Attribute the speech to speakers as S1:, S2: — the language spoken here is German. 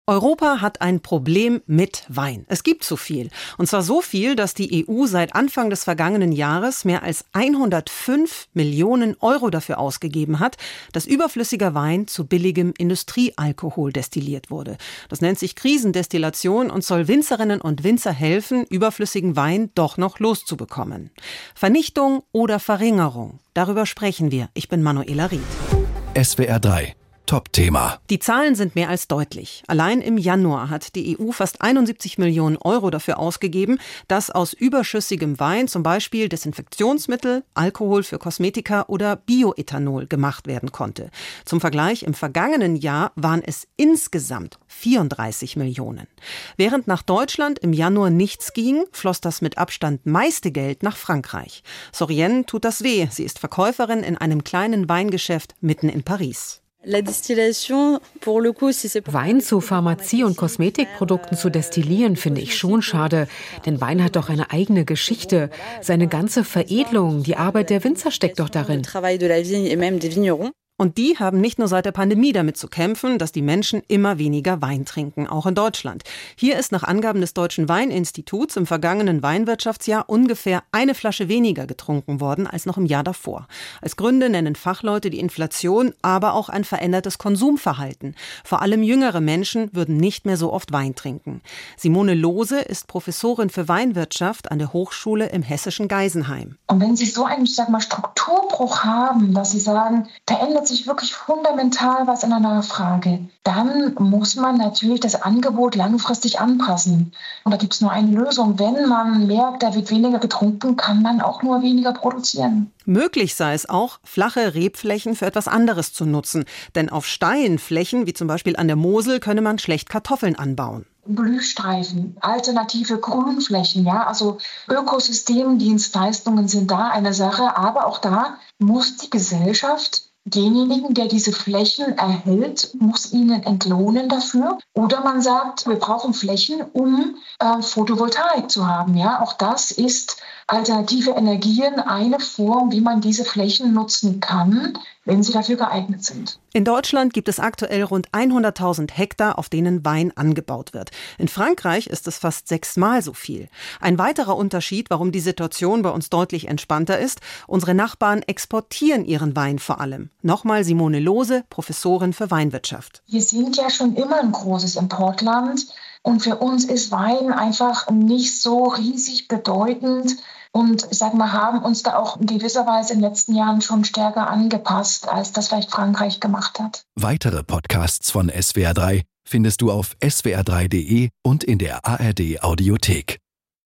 S1: Europa hat ein Problem mit Wein. Es gibt zu viel. Und zwar so viel, dass die EU seit Anfang des vergangenen Jahres mehr als 105 Millionen Euro dafür ausgegeben hat, dass überflüssiger Wein zu billigem Industriealkohol destilliert wurde. Das nennt sich Krisendestillation und soll Winzerinnen und Winzer helfen, überflüssigen Wein doch noch loszubekommen. Vernichtung oder Verringerung? Darüber sprechen wir. Ich bin Manuela Ried.
S2: SWR 3 Top-Thema.
S1: Die Zahlen sind mehr als deutlich. Allein im Januar hat die EU fast 71 Millionen Euro dafür ausgegeben, dass aus überschüssigem Wein zum Beispiel Desinfektionsmittel, Alkohol für Kosmetika oder Bioethanol gemacht werden konnte. Zum Vergleich, im vergangenen Jahr waren es insgesamt 34 Millionen. Während nach Deutschland im Januar nichts ging, floss das mit Abstand meiste Geld nach Frankreich. Sorienne tut das weh. Sie ist Verkäuferin in einem kleinen Weingeschäft mitten in Paris.
S3: Wein zu Pharmazie- und Kosmetikprodukten zu destillieren, finde ich schon schade. Denn Wein hat doch eine eigene Geschichte. Seine ganze Veredelung, die Arbeit der Winzer steckt doch darin.
S1: Und die haben nicht nur seit der Pandemie damit zu kämpfen, dass die Menschen immer weniger Wein trinken, auch in Deutschland. Hier ist nach Angaben des Deutschen Weininstituts im vergangenen Weinwirtschaftsjahr ungefähr eine Flasche weniger getrunken worden als noch im Jahr davor. Als Gründe nennen Fachleute die Inflation, aber auch ein verändertes Konsumverhalten. Vor allem jüngere Menschen würden nicht mehr so oft Wein trinken. Simone Lohse ist Professorin für Weinwirtschaft an der Hochschule im hessischen Geisenheim.
S4: Und wenn Sie so einen, Strukturbruch haben, dass Sie sagen, da ändert sich wirklich fundamental was in der Nachfrage, dann muss man natürlich das Angebot langfristig anpassen. Und da gibt es nur eine Lösung. Wenn man merkt, da wird weniger getrunken, kann man auch nur weniger produzieren.
S1: Möglich sei es auch, flache Rebflächen für etwas anderes zu nutzen. Denn auf Steinflächen, wie zum Beispiel an der Mosel, könne man schlecht Kartoffeln anbauen.
S4: Blühstreifen, alternative Grünflächen, also Ökosystemdienstleistungen sind da eine Sache. Aber auch da muss die Gesellschaft denjenigen, der diese Flächen erhält, muss ihnen entlohnen dafür. Oder man sagt, wir brauchen Flächen, um Photovoltaik zu haben. Auch das ist alternative Energien, eine Form, wie man diese Flächen nutzen kann, wenn sie dafür geeignet sind.
S1: In Deutschland gibt es aktuell rund 100.000 Hektar, auf denen Wein angebaut wird. In Frankreich ist es fast 6-mal so viel. Ein weiterer Unterschied, warum die Situation bei uns deutlich entspannter ist: Unsere Nachbarn exportieren ihren Wein vor allem. Nochmal Simone Lohse, Professorin für Weinwirtschaft.
S4: Wir sind ja schon immer ein großes Importland und für uns ist Wein einfach nicht so riesig bedeutend. Und haben uns da auch in gewisser Weise in den letzten Jahren schon stärker angepasst, als das vielleicht Frankreich gemacht hat.
S2: Weitere Podcasts von SWR 3 findest du auf swr3.de und in der ARD Audiothek.